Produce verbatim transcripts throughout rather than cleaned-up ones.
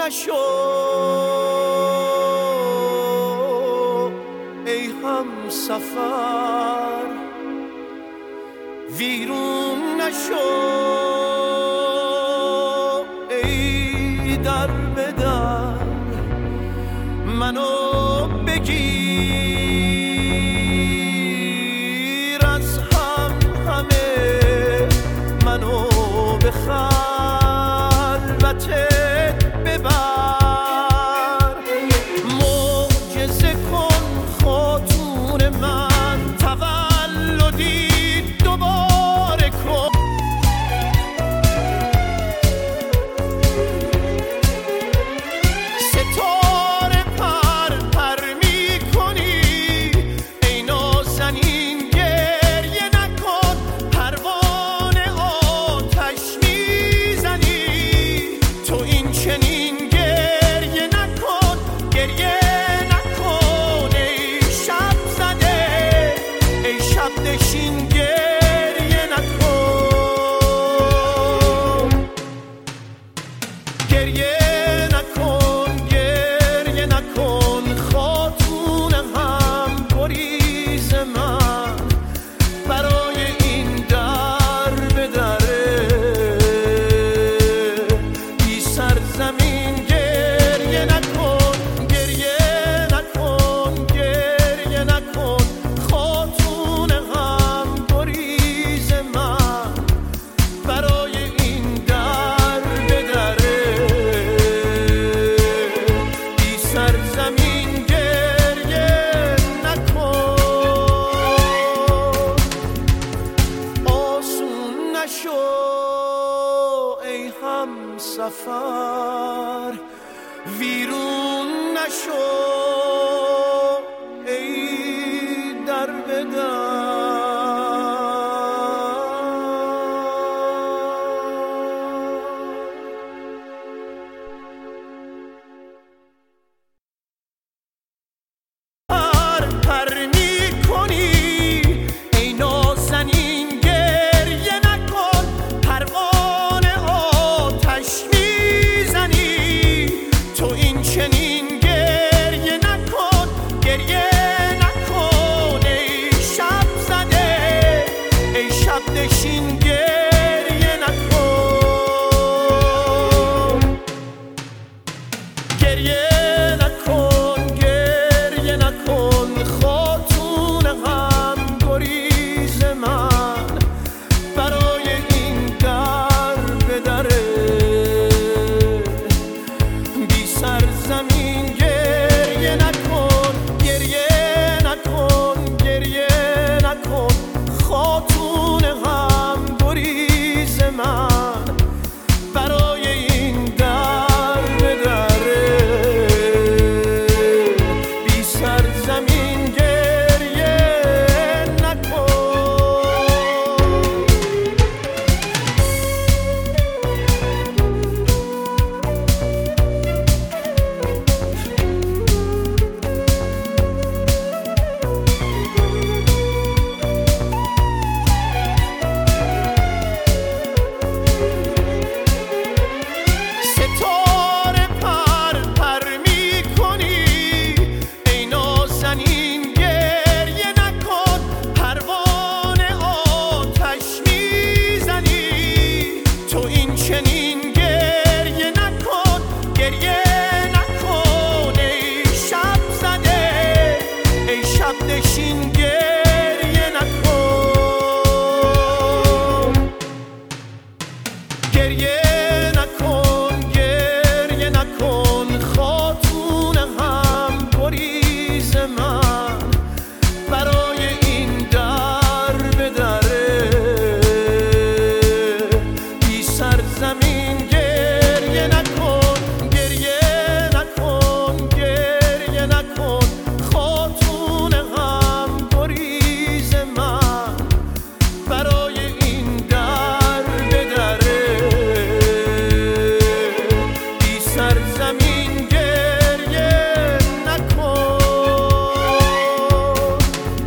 نشو ای هم سفر، ویرون نشو ای در به در، منو بگیر از هم همه، منو به خلوتت ببر، معجزه کن خاتون من، تولدی دوباره کن. ستاره پر پر می کنی ای نازنین، گریه نکن، پروانه آتش میزنی تو این چنین، گریه نکن گریه نکن ای شب زده ای شب نشین، گریه نکن گریه نکن گریه نکن خاتون هم گریز من، برای این در به دره بی سرزمین، گریه نکن گریه نکن گریه نکن خاتون هم گریز من، برای این در به دره بی سرزمین، گریه نکن. آسون نشو ای هم سفر، ویرون نشو ای در به در. پر پر می کنی ای نازنین، گریه نکن، پروانه آتش میزنی تو این چنین، گریه نکن گریه نکن ای شب زده ای شب نشین، گریه نکن گریه نکن گریه نکن خاتون هم گریز من، برای این در به دره بی سرزمین، گریه نکن گریه نکن گریه نکن خاتون هم گریز من، برای این در به دره بی سرزمین، گریه نکن. ستاره پر پر می کنی ای نازنین، گریه نکن، پروانه آتش میزنی تو این چنین، گریه نکن گریه نکن ای شب زده ای شب نشین، گریه نکن گریه نکن گریه نکن خاتون هم گریز من، برای این در به دره بی سرزمین، گریه نکن گریه نکن گریه نکن خاتون هم گریز من، برای این در به دره بی سرزمین، گریه نکن.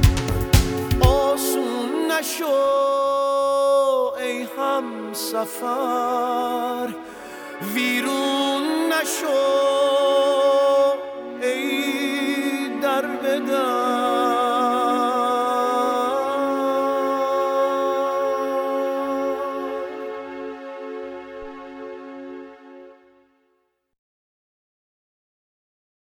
آسون نشو ای هم سفر، ویرون نشو.